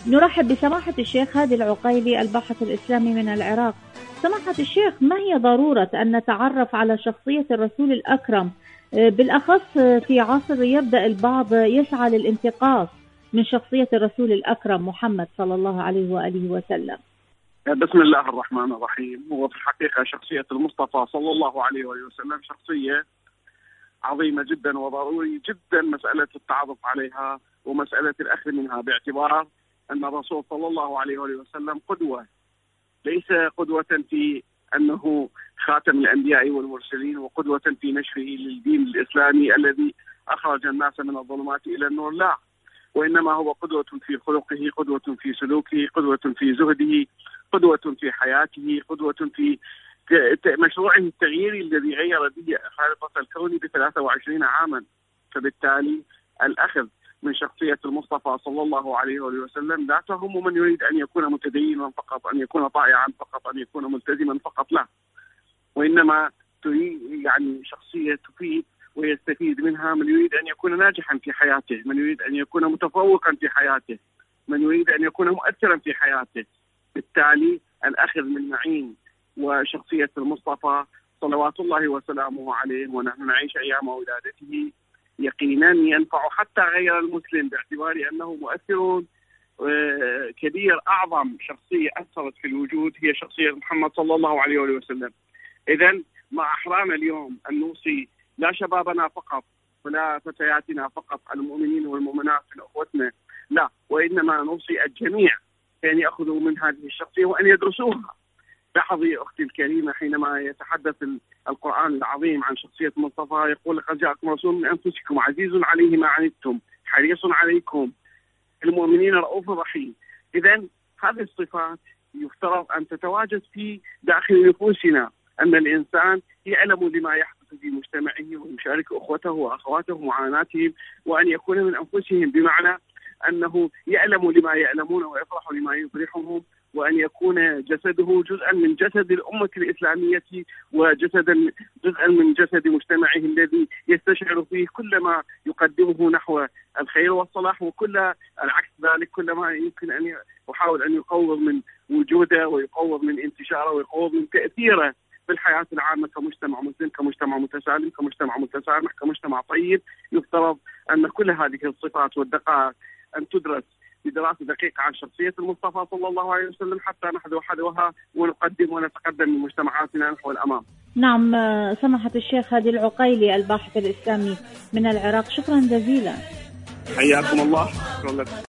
نرحب بسماحة الشيخ هادي العقيلي الباحث الإسلامي من العراق. سماحة الشيخ، ما هي ضرورة أن نتعرف على شخصية الرسول الأكرم، بالأخص في عصر يبدأ البعض يسعى للانتقاص من شخصية الرسول الأكرم محمد صلى الله عليه وآله وسلم؟ بسم الله الرحمن الرحيم. هو في الحقيقة شخصية المصطفى صلى الله عليه وآله وسلم شخصية عظيمة جدا، وضروري جدا مسألة التعرف عليها ومسألة الأخذ منها، باعتبار أن الرسول صلى الله عليه وآله وسلم قدوة، ليس قدوة في أنه خاتم الأنبياء والمرسلين وقدوة في نشره للدين الإسلامي الذي أخرج الناس من الظلمات إلى النور، لا، وإنما هو قدوة في خلقه، قدوة في سلوكه، قدوة في زهده، قدوة في حياته، قدوة في مشروعه التغييري الذي غير به خارطة الكون ب23 عاما. فبالتالي الأخذ من شخصية المصطفى صلى الله عليه وسلم لا تهم من يريد أن يكون متدينا فقط، أن يكون طائعا فقط، أن يكون ملتزما فقط، لا، وإنما يعني شخصية تفيد ويستفيد منها من يريد أن يكون ناجحا في حياته، من يريد أن يكون متفوقا في حياته، من يريد أن يكون مؤثرا في حياته. بالتالي الأخذ من معين وشخصية المصطفى صلوات الله وسلامه عليه ونحن نعيش أيام ولادته يقينا ينفع حتى غير المسلم، باعتبار أنه مؤثر كبير. أعظم شخصية أثرت في الوجود هي شخصية محمد صلى الله عليه وسلم. إذن مع أحرانا اليوم أن نوصي لا شبابنا فقط ولا فتياتنا فقط، المؤمنين والمؤمنات من أخوتنا، لا، وإنما نوصي الجميع أن يأخذوا من هذه الشخصية وأن يدرسوها. لاحظي أختي الكريمة، حينما يتحدث القرآن العظيم عن شخصية المصطفى يقول: لقد جاءكم رسول من أنفسكم عزيز عليه ما عنتم حريص عليكم المؤمنين رؤوف رحيم. إذن هذه الصفات يفترض أن تتواجد في داخل نفوسنا، أن الإنسان يعلم لما يحدث في مجتمعه ويشارك أخوته وأخواته معاناتهم، وأن يكون من أنفسهم، بمعنى أنه يعلم لما يعلمون ويفرح لما يفرحهم، وأن يكون جسده جزءا من جسد الأمة الإسلامية وجسدا من جسد مجتمعه الذي يستشعر فيه كل ما يقدمه نحو الخير والصلاح، وكل العكس ذلك، كل ما يمكن أن يحاول أن يقوض من وجوده ويقوض من انتشاره ويقوض من تأثيره في الحياة العامة كمجتمع مسلم، كمجتمع متسالم، كمجتمع متسامح، كمجتمع طيب. يفترض أن كل هذه الصفات والدقائق أن تدرس بدراسة دقيقة عن شخصية المصطفى صلى الله عليه وسلم حتى نحذو حذوها ونقدم ونتقدم من مجتمعاتنا نحو الأمام. نعم، سماحة الشيخ هادي العقيلي الباحث الإسلامي من العراق، شكرا جزيلا. حياكم الله.